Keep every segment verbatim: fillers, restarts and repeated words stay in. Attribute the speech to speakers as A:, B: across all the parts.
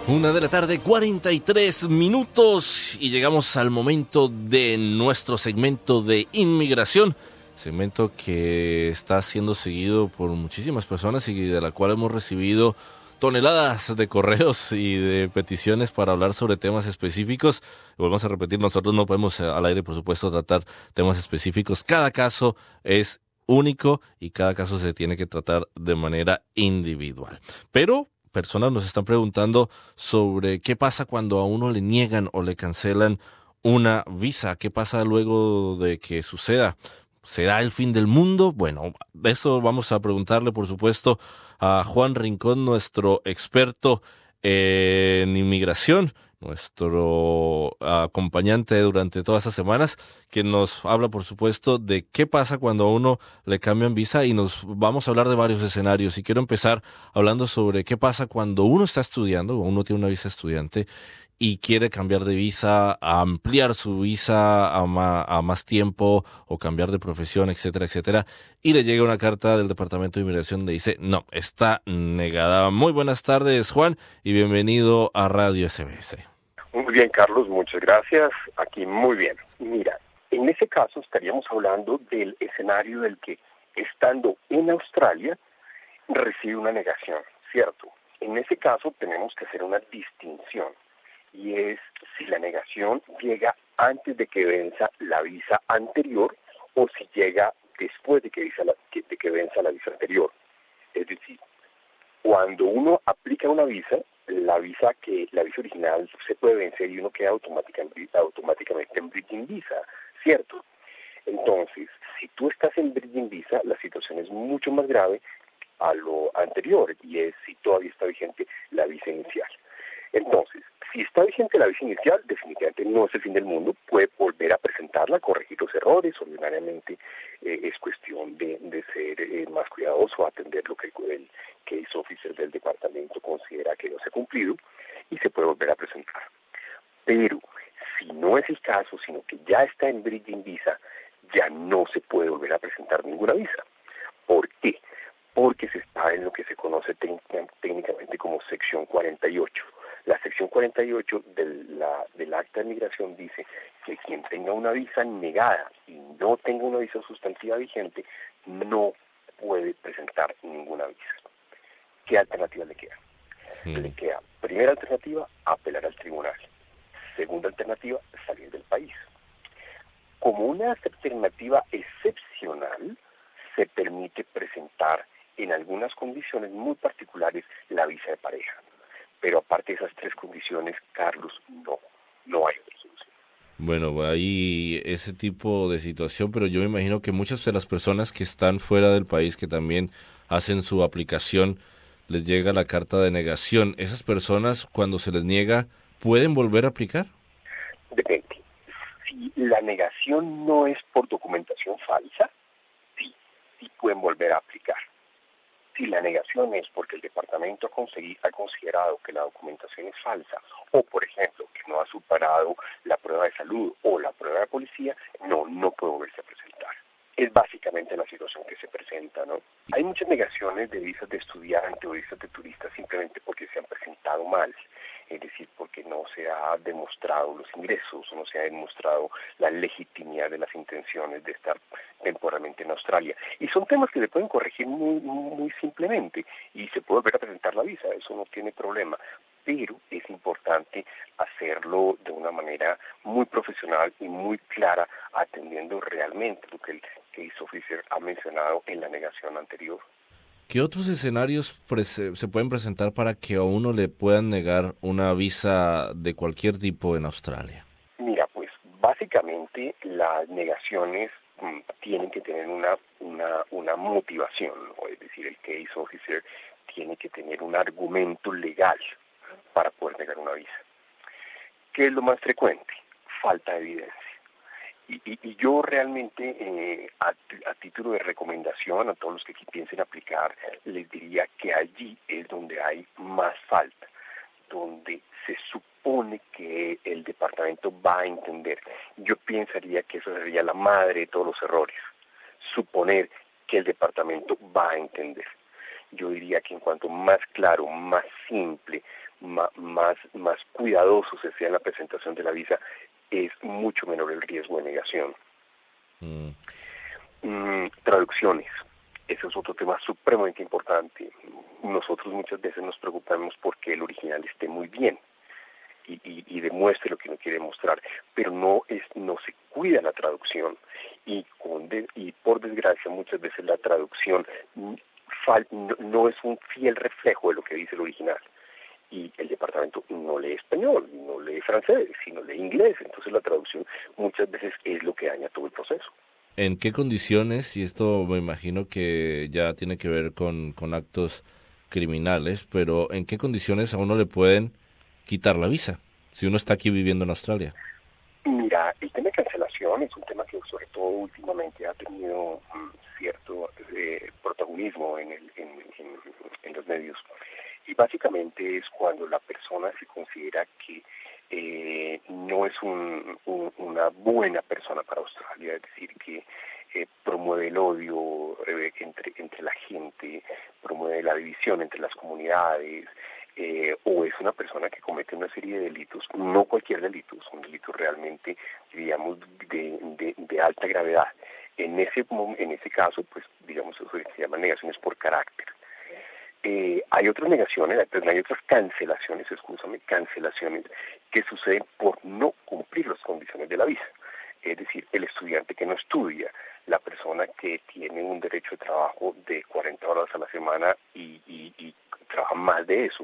A: Una de la tarde, cuarenta y tres minutos, y llegamos al momento de nuestro segmento de inmigración, segmento que está siendo seguido por muchísimas personas y de la cual hemos recibido toneladas de correos y de peticiones para hablar sobre temas específicos. Volvemos a repetir, nosotros no podemos al aire, por supuesto, tratar temas específicos. Cada caso es único y cada caso se tiene que tratar de manera individual. Pero personas nos están preguntando sobre qué pasa cuando a uno le niegan o le cancelan una visa. ¿Qué pasa luego de que suceda? ¿Será el fin del mundo? Bueno, de eso vamos a preguntarle, por supuesto, a Juan Rincón, nuestro experto en inmigración, nuestro acompañante durante todas estas semanas, que nos habla, por supuesto, de qué pasa cuando a uno le cambian visa, y nos vamos a hablar de varios escenarios. Y quiero empezar hablando sobre qué pasa cuando uno está estudiando, o uno tiene una visa estudiante, y quiere cambiar de visa, ampliar su visa a, ma, a más tiempo, o cambiar de profesión, etcétera, etcétera, y le llega una carta del Departamento de Inmigración donde dice, no, está negada. Muy buenas tardes, Juan, y bienvenido a Radio S B S.
B: Muy bien, Carlos, muchas gracias. Aquí muy bien. Mira, en ese caso estaríamos hablando del escenario del que, estando en Australia, recibe una negación, ¿cierto? En ese caso tenemos que hacer una distinción, y es si la negación llega antes de que venza la visa anterior o si llega después de que, visa la, que, de que venza la visa anterior. Es decir, cuando uno aplica una visa, la visa que la visa original se puede vencer y uno queda automáticamente, automáticamente en Bridging Visa, ¿cierto? Entonces, si tú estás en Bridging Visa, la situación es mucho más grave a lo anterior, y es si todavía está vigente la visa inicial. Entonces, si está vigente la visa inicial, definitivamente no es el fin del mundo, puede volver a presentarla, corregir los errores. Ordinariamente eh, es cuestión de, de ser eh, más cuidadoso, atender lo que el case officer del departamento considera que no se ha cumplido, y se puede volver a presentar. Pero si no es el caso, sino que ya está en Bridging Visa, ya no se puede volver a presentar ninguna visa. ¿Por qué? Porque se está en lo que se conoce técnicamente como sección cuarenta y ocho. La sección cuarenta y ocho del, la, del Acta de Migración dice que quien tenga una visa negada y no tenga una visa sustantiva vigente no puede presentar ninguna visa. ¿Qué alternativa le queda? Mm. Le queda, primera alternativa, apelar al tribunal. Segunda alternativa, salir del país. Como una alternativa excepcional, se permite presentar en algunas condiciones muy particulares la visa de pareja. Pero aparte de esas tres condiciones, Carlos, no, no hay otra solución.
A: Bueno, hay ese tipo de situación, pero yo me imagino que muchas de las personas que están fuera del país, que también hacen su aplicación, les llega la carta de negación. ¿Esas personas, cuando se les niega, pueden volver a aplicar?
B: Depende. Si la negación no es por documentación falsa, sí, sí pueden volver a aplicar. Si la negación es porque el departamento ha, consegui- ha considerado que la documentación es falsa, o por ejemplo, que no ha superado la prueba de salud o la prueba de policía, no, no puede volverse a presentar. Es básicamente la situación que se presenta, ¿no? Hay muchas negaciones de visas de estudiante o visas de turista simplemente porque se han presentado mal, es decir, porque no se ha demostrado los ingresos, o no se ha demostrado la legitimidad de las intenciones de estar temporalmente en Australia. Y son temas que se pueden corregir muy, muy simplemente, y se puede volver a presentar la visa, eso no tiene problema. Pero es importante hacerlo de una manera muy profesional y muy clara, atendiendo realmente lo que el case officer ha mencionado en la negación anterior.
A: ¿Qué otros escenarios pre- se pueden presentar para que a uno le puedan negar una visa de cualquier tipo en Australia?
B: Mira, pues básicamente las negaciones mmm, tienen que tener una, una, una motivación, ¿no? Es decir, el case officer tiene que tener un argumento legal para poder negar una visa. ¿Qué es lo más frecuente? Falta de evidencia. Y, y, y yo realmente, eh, a, a título de recomendación a todos los que piensen aplicar, les diría que allí es donde hay más falta, donde se supone que el departamento va a entender. Yo pensaría que eso sería la madre de todos los errores, suponer que el departamento va a entender. Yo diría que en cuanto más claro, más simple, más, más, más cuidadoso se sea en la presentación de la visa, es mucho menor el riesgo de negación. Mm. Mm, traducciones. Ese es otro tema supremamente importante. Nosotros muchas veces nos preocupamos porque el original esté muy bien y, y, y demuestre lo que uno quiere mostrar, pero no es no se cuida la traducción y, con de, y por desgracia muchas veces la traducción fal, no, no es un fiel reflejo de lo que dice el original. Y el departamento no lee español, no lee francés, sino lee inglés. Entonces la traducción muchas veces es lo que daña todo el proceso.
A: ¿En qué condiciones, y esto me imagino que ya tiene que ver con, con actos criminales, pero en qué condiciones a uno le pueden quitar la visa si uno está aquí viviendo en Australia?
B: Mira, el tema de cancelación es un tema que sobre todo últimamente ha tenido um, cierto eh, protagonismo en, el, en, en, en los medios. Y básicamente es cuando la persona se considera que eh, no es un, un, una buena persona para Australia, es decir, que eh, promueve el odio eh, entre, entre la gente, promueve la división entre las comunidades, eh, o es una persona que comete una serie de delitos, no cualquier delito, son delitos realmente, digamos, de, de, de alta gravedad. En ese, en ese caso, pues, digamos, eso se llama negaciones por carácter. Eh, hay otras negaciones, hay otras cancelaciones, escúchame, cancelaciones que suceden por no cumplir las condiciones de la visa. Es decir, el estudiante que no estudia, la persona que tiene un derecho de trabajo de cuarenta horas a la semana y, y, y trabaja más de eso.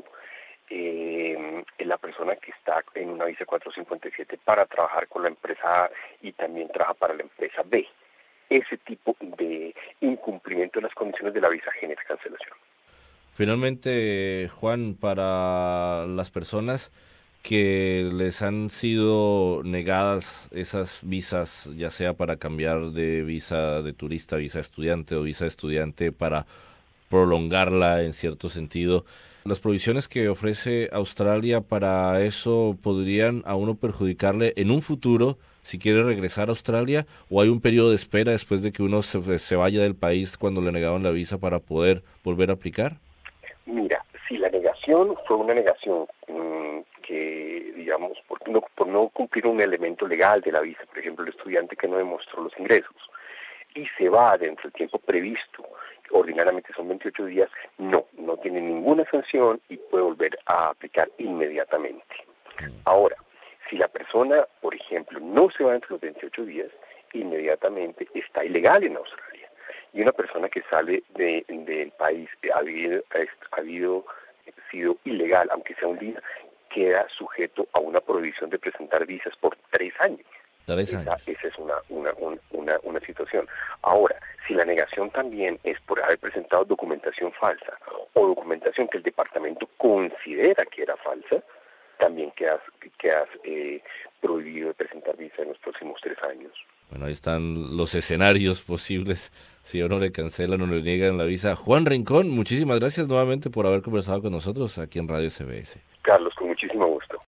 B: Eh, la persona que está en una visa cuatrocientos cincuenta y siete para trabajar con la empresa A y también trabaja para la empresa B. Ese tipo de incumplimiento de las condiciones de la visa genera cancelación.
A: Finalmente, Juan, para las personas que les han sido negadas esas visas, ya sea para cambiar de visa de turista, visa estudiante o visa estudiante para prolongarla en cierto sentido, ¿las provisiones que ofrece Australia para eso podrían a uno perjudicarle en un futuro si quiere regresar a Australia, o hay un periodo de espera después de que uno se, se vaya del país cuando le negaron la visa para poder volver a aplicar?
B: Mira, si la negación fue una negación mmm, que, digamos, por no, por no cumplir un elemento legal de la visa, por ejemplo, el estudiante que no demostró los ingresos, y se va dentro del tiempo previsto, ordinariamente son veintiocho días, no, no tiene ninguna sanción y puede volver a aplicar inmediatamente. Ahora, si la persona, por ejemplo, no se va dentro de los veintiocho días, inmediatamente está ilegal en Australia. Y una persona que sale de, del país ha habido, ha habido sido ilegal, aunque sea un día, queda sujeto a una prohibición de presentar visas por tres años.
A: Tres años.
B: Esa, esa es una, una, una, una situación. Ahora, si la negación también es por haber presentado documentación falsa o documentación que el departamento considera que era falsa, también quedas, quedas eh, prohibido de presentar visa en los próximos tres años.
A: Bueno, ahí están los escenarios posibles si a uno le cancelan o le niegan la visa. Juan Rincón, muchísimas gracias nuevamente por haber conversado con nosotros aquí en Radio S B S.
B: Carlos, con muchísimo gusto.